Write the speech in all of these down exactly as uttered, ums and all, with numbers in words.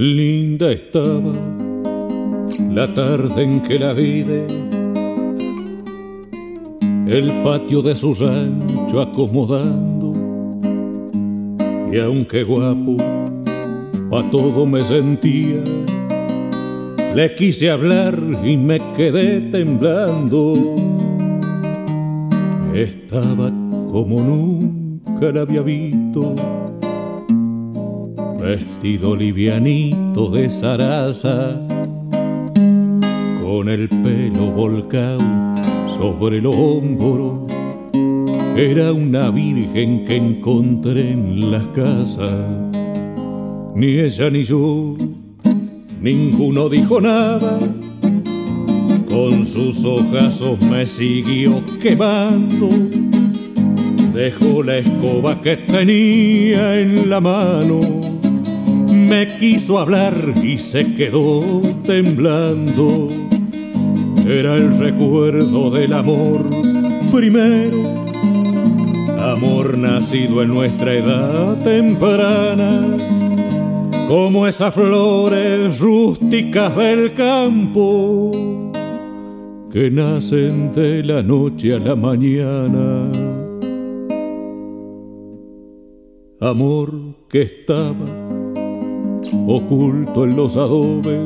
Linda estaba la tarde en que la vi, el patio de su rancho acomodando, y aunque guapo pa' todo me sentía, le quise hablar y me quedé temblando. Estaba como nunca la había visto, vestido livianito de zaraza, con el pelo volcado sobre el hombro. Era una virgen que encontré en las casas. Ni ella ni yo, ninguno dijo nada. Con sus ojazos me siguió quemando. Dejó la escoba que tenía en la mano. Me quiso hablar y se quedó temblando. Era el recuerdo del amor primero, amor nacido en nuestra edad temprana, como esas flores rústicas del campo que nacen de la noche a la mañana. Amor que estaba oculto en los adobes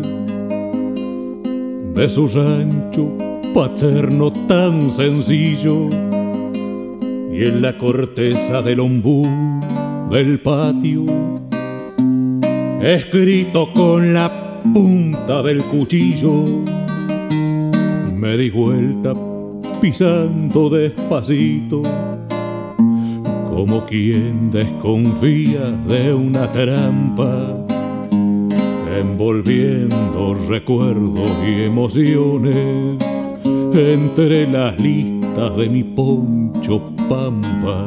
de su rancho paterno tan sencillo, y en la corteza del ombú del patio, escrito con la punta del cuchillo. Me di vuelta pisando despacito, como quien desconfía de una trampa, envolviendo recuerdos y emociones entre las listas de mi poncho pampa.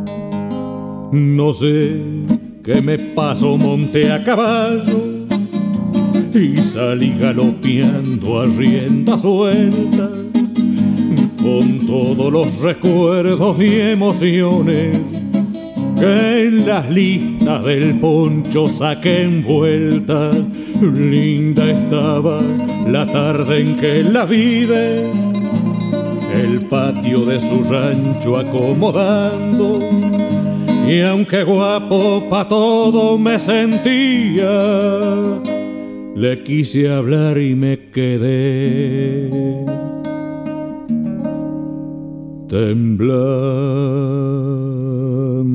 No sé qué me pasó, monté a caballo y salí galopeando a rienda suelta, con todos los recuerdos y emociones que en las listas del poncho saqué envuelta. Linda estaba la tarde en que la vi, el patio de su rancho acomodando, y aunque guapo pa' todo me sentía, le quise hablar y me quedé temblando.